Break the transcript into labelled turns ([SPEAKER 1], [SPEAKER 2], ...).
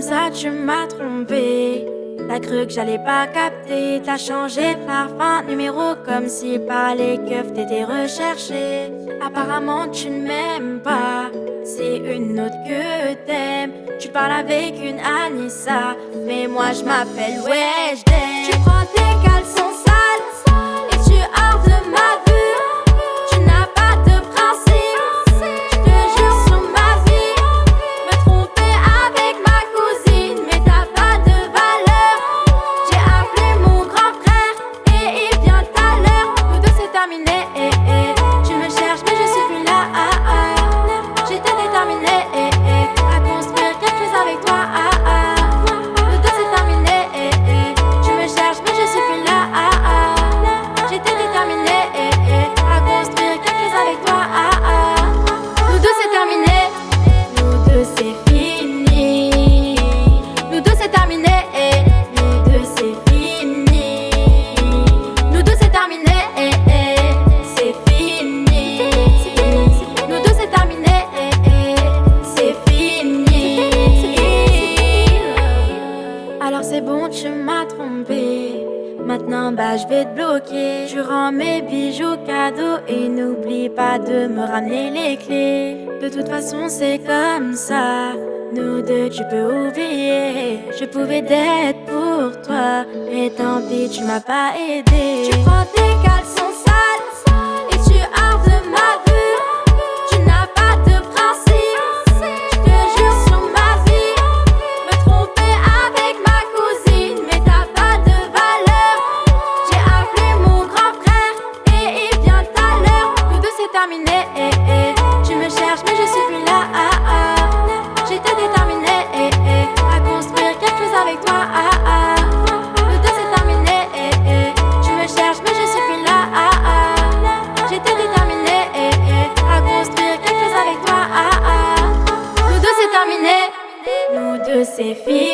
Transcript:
[SPEAKER 1] ça tu m'as trompé. T'as cru que j'allais pas capter. T'as changé de parfum, numéro comme si par les keufs t'étais recherché. Apparemment tu ne m'aimes pas, c'est une autre que t'aimes. Tu parles avec une Anissa, mais moi je m'appelle Weshden. Tu prends tes caleçons sales et tu hors de ma vue. Tu n'as pas de principe, je te jure sur ma vie. Me tromper avec ma cousine, mais t'as pas de valeur. J'ai appelé mon grand frère et il vient tout à l'heure. Nous deux c'est terminé, tu me cherches mais je suis plus là. J'étais déterminée à construire quelque chose avec toi. Nous deux c'est terminé, tu me cherches mais je suis plus là. J'étais déterminée à construire quelque chose avec toi. Nous deux c'est terminé, nous deux c'est fini. Nous deux c'est terminé, nous deux c'est fini. Nous deux c'est terminé, c'est fini. Nous deux c'est terminé, c'est fini. Alors c'est bon, tu m'as trompé. Maintenant bah je vais te bloquer. Je rends mes bijoux cadeaux et n'oublie pas de me ramener les clés. De toute façon c'est comme ça, nous deux tu peux oublier. Je pouvais d'être pour toi, mais tant pis tu m'as pas aidé. Tu prends tes caleçons sales et tu hors de ma vue. Tu n'as pas de principe, je te jure sur ma vie. Me tromper avec ma cousine, mais t'as pas de valeur. J'ai appelé mon grand frère et il vient tout à l'heure. Nous deux c'est terminé, tu me cherches mais je suis plus là. J'étais déterminée à construire quelque chose avec toi. Nous deux c'est terminé, tu me cherches mais je suis plus là. J'étais déterminée à construire quelque chose avec toi. Nous deux c'est terminé, nous deux c'est fini.